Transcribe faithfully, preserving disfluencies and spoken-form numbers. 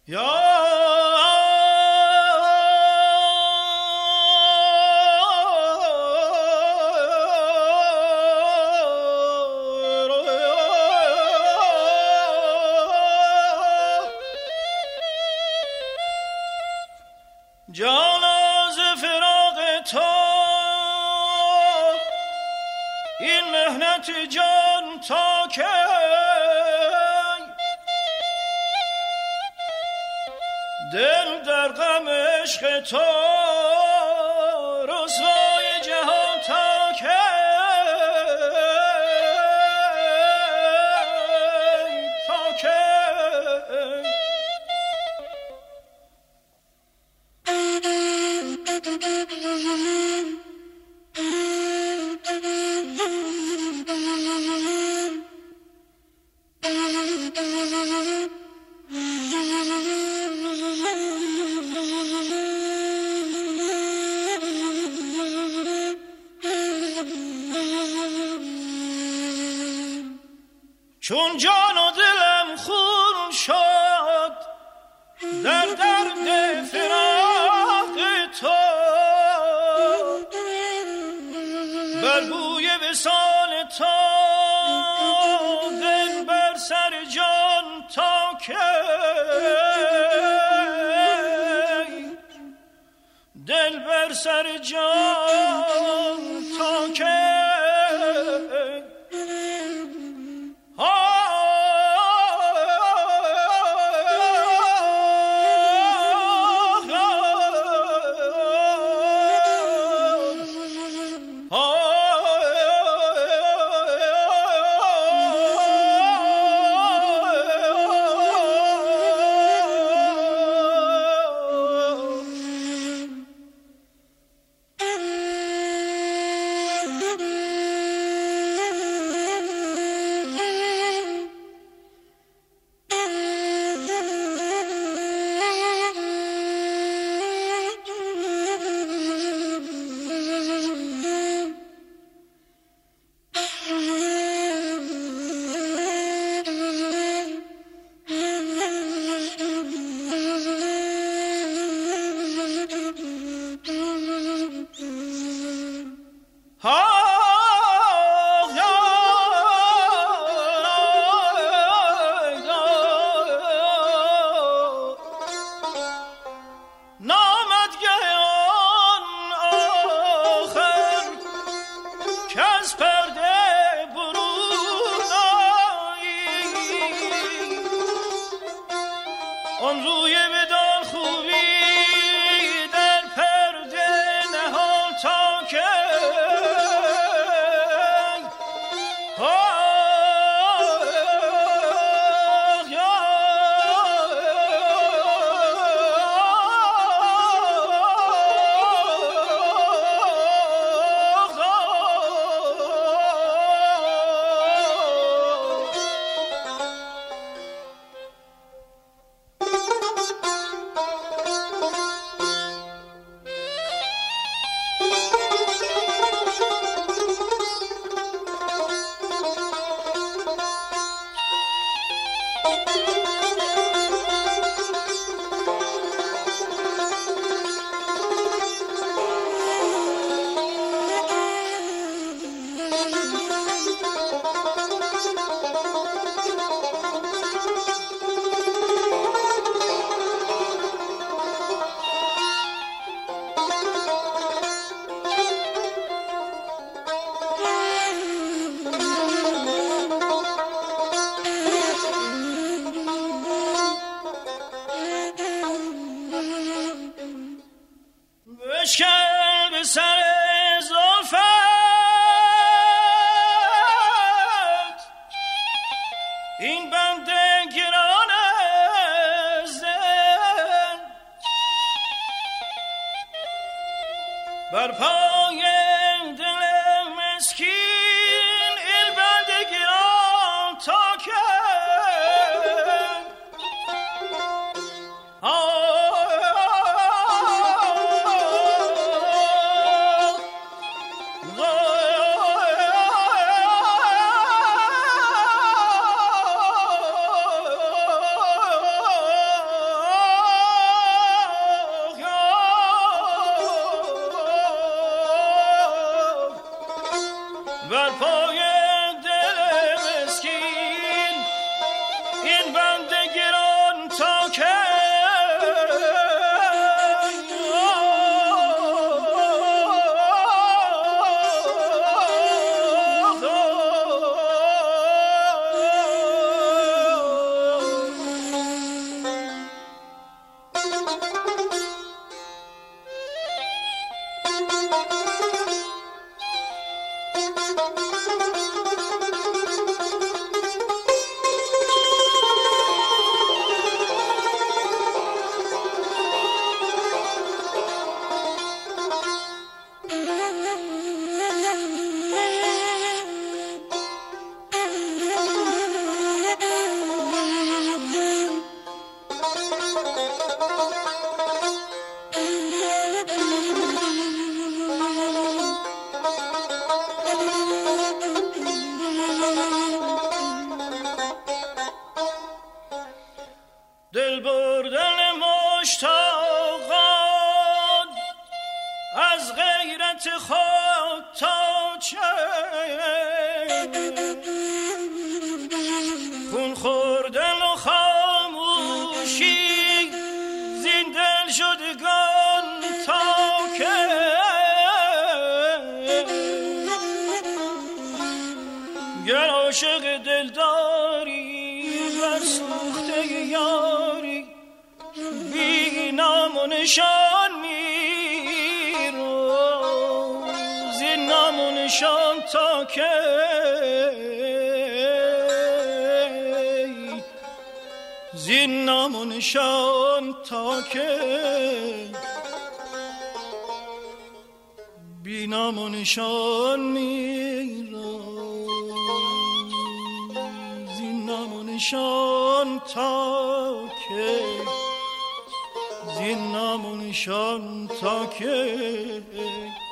جانا ز فراق تو این مهنت جان تا کی، دل در غم عشق تو رسوای جهان تا کی، تا کی. چون جان و دلم خون شد در درد فراق تو، بر بوی وصال تو دل بر سر جان تا کی، دل بر سر جان تا کی. آن روی بدان خوبی در پرده نهان تا کی، خوردن مشتاقان از غیرت خود تا چه خون خوردن و خاموشی زین دل شدگان تا که گر عاشق دلداری بر سوخته یاری بی نام و نشان میرو زین نام و نشان تا که زین نام و نشان تا که بی نام و نشان میرو زین نام و نشان تا که زین نام و نشان تا که